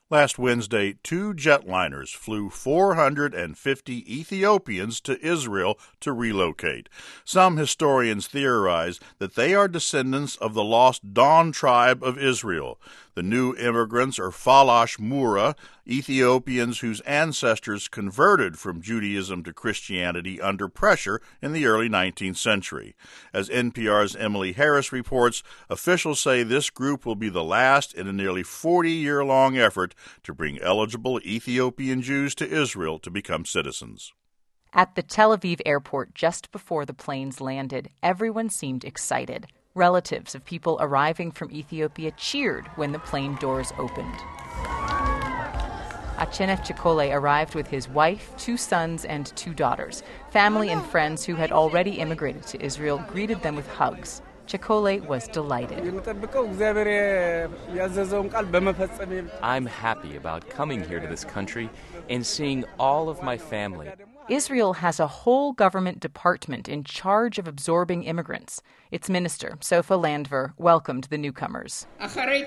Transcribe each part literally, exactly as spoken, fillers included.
Last Wednesday, two jetliners flew four hundred fifty Ethiopians to Israel to relocate. Some historians theorize that they are descendants of the lost Dawn tribe of Israel. The new immigrants are Falash Mura, Ethiopians whose ancestors converted from Judaism to Christianity under pressure in the early nineteenth century. As N P R's Emily Harris reports, officials say this group will be the last in a nearly forty-year-long effort to bring eligible Ethiopian Jews to Israel to become citizens. At the Tel Aviv airport just before the planes landed, everyone seemed excited. Relatives of people arriving from Ethiopia cheered when the plane doors opened. Achenef Chikole arrived with his wife, two sons, and two daughters. Family and friends who had already immigrated to Israel greeted them with hugs. Chikole was delighted. I'm happy about coming here to this country and seeing all of my family. Israel has a whole government department in charge of absorbing immigrants. Its minister, Sofa Landver, welcomed the newcomers. After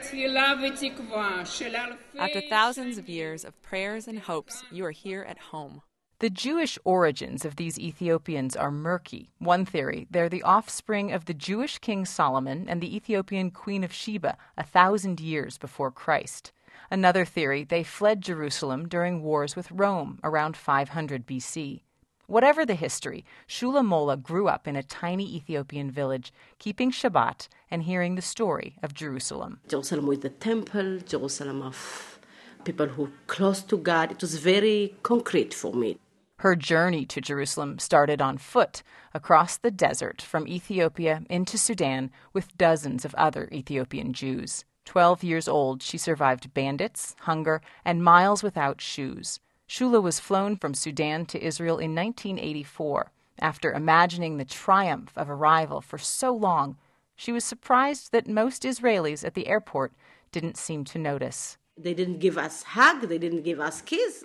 thousands of years of prayers and hopes, you are here at home. The Jewish origins of these Ethiopians are murky. One theory, they're the offspring of the Jewish King Solomon and the Ethiopian Queen of Sheba a thousand years before Christ. Another theory, they fled Jerusalem during wars with Rome around five hundred B C. Whatever the history, Shula Mola grew up in a tiny Ethiopian village, keeping Shabbat and hearing the story of Jerusalem. Jerusalem with the temple, Jerusalem of people who are close to God. It was very concrete for me. Her journey to Jerusalem started on foot, across the desert from Ethiopia into Sudan with dozens of other Ethiopian Jews. Twelve years old, she survived bandits, hunger, and miles without shoes. Shula was flown from Sudan to Israel in nineteen eighty-four. After imagining the triumph of arrival for so long, she was surprised that most Israelis at the airport didn't seem to notice. They didn't give us hug, they didn't give us kiss.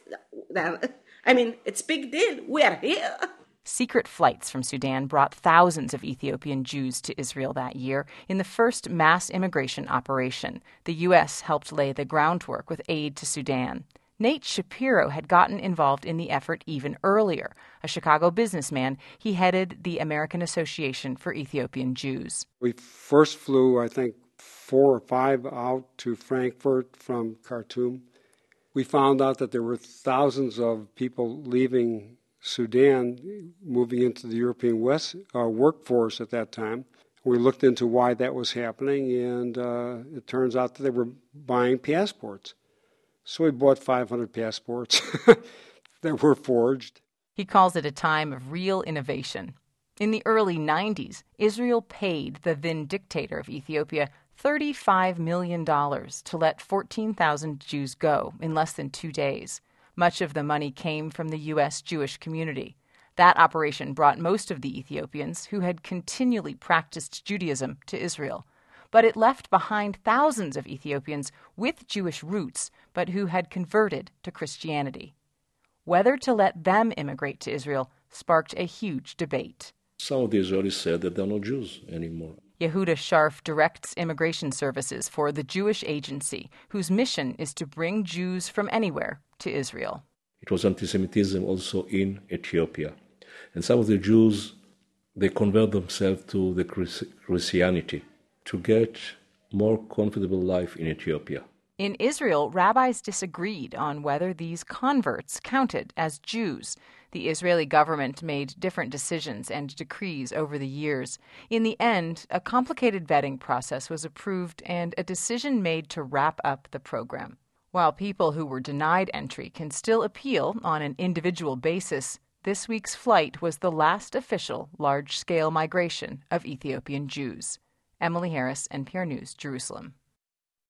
I mean, it's a big deal. We are here. Secret flights from Sudan brought thousands of Ethiopian Jews to Israel that year in the first mass immigration operation. The U S helped lay the groundwork with aid to Sudan. Nate Shapiro had gotten involved in the effort even earlier. A Chicago businessman, he headed the American Association for Ethiopian Jews. We first flew, I think, four or five out to Frankfurt from Khartoum. We found out that there were thousands of people leaving Sudan, moving into the European West uh, workforce at that time. We looked into why that was happening, and uh, it turns out that they were buying passports. So we bought five hundred passports that were forged. He calls it a time of real innovation. In the early nineties, Israel paid the then dictator of Ethiopia thirty-five million dollars to let fourteen thousand Jews go in less than two days. Much of the money came from the U S Jewish community. That operation brought most of the Ethiopians who had continually practiced Judaism to Israel. But it left behind thousands of Ethiopians with Jewish roots, but who had converted to Christianity. Whether to let them immigrate to Israel sparked a huge debate. Some of the Israelis said that they're not Jews anymore. Yehuda Sharf directs immigration services for the Jewish Agency, whose mission is to bring Jews from anywhere to Israel. It was anti-Semitism also in Ethiopia. And some of the Jews, they convert themselves to the Christianity to get more comfortable life in Ethiopia. In Israel, rabbis disagreed on whether these converts counted as Jews. The Israeli government made different decisions and decrees over the years. In the end, a complicated vetting process was approved and a decision made to wrap up the program. While people who were denied entry can still appeal on an individual basis, this week's flight was the last official large-scale migration of Ethiopian Jews. Emily Harris, N P R News, Jerusalem.